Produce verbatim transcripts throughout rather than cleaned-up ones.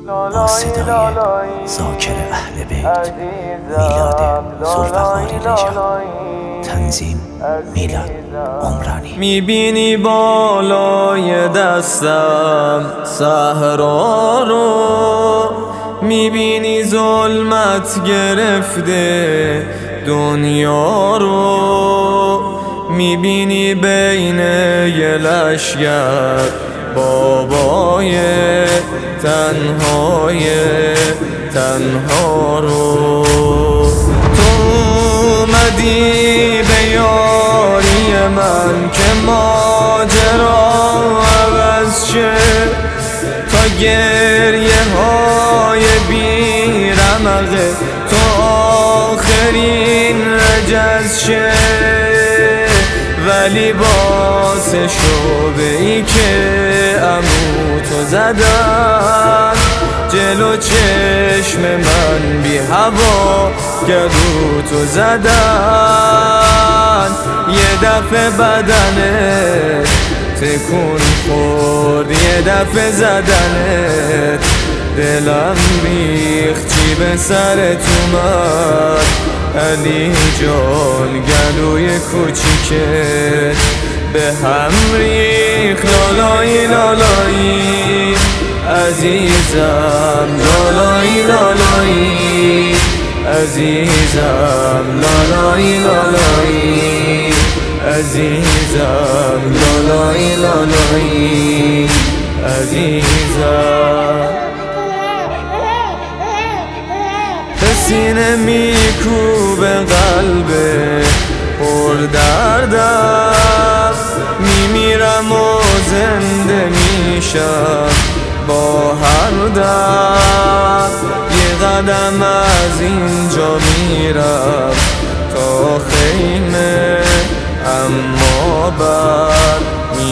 با صدای ذاکر اهل بیت میلاد ذوالفقار نژاد. تنظیم میلاد عمرانی. میبینی بالای دستم صحرا رو، میبینی ظلمت گرفته دنیا رو، میبینی بین یه لشگر بابای تنهای تنها رو. تو اومدی به یاری من که ماجرا عوض شه، تا گریه های بی رمقه تو آخرین رجز شه. ولی باعث شده ای که عمو تو زدن جلو چشم من بی هوا گلو تو زدن. یه دفعه بدنت تکون خورد، یه دفعه زدنت دلم ریخت چی به سرت اومد. علی جان گلوی کوچیکت به هم ریخت. لالایی لالایی عزیزم، لالایی لالایی عزیزم، لالایی لالایی عزیزم، لالایی لالایی عزیزم. سینه میکوبه قلبه پر دردم، میمیرم و زنده میشم با هر دم. یه قدم از اینجا میرم تا خیمه، اما بر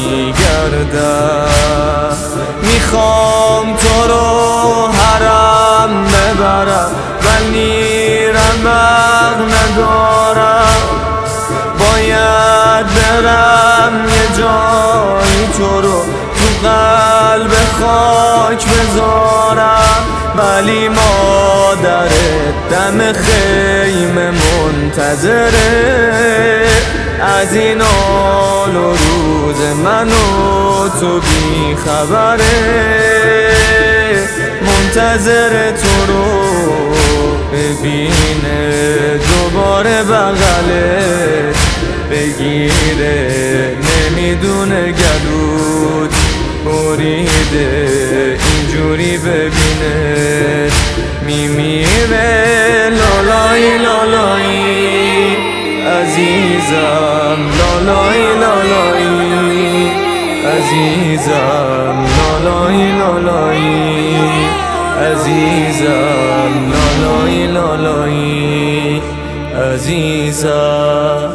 میگردم. میخوام تو رو حرم ببرم ولی رمق ندارم. باید برم یه جایی تو رو تو قلب خاک بذارم. ولی مادرت دم خیمه منتظره، از این حال و روز من و تو بی خبره. منتظر تو رو ببینه، دوباره بغلت بگیره. نمیدونه گلوت بریده اینجوری ببینه میمیره. لالایی لالایی عزیزم، لالایی لالایی عزیزم، لالایی لالایی عزیزم، لالایی لالایی عزیزم.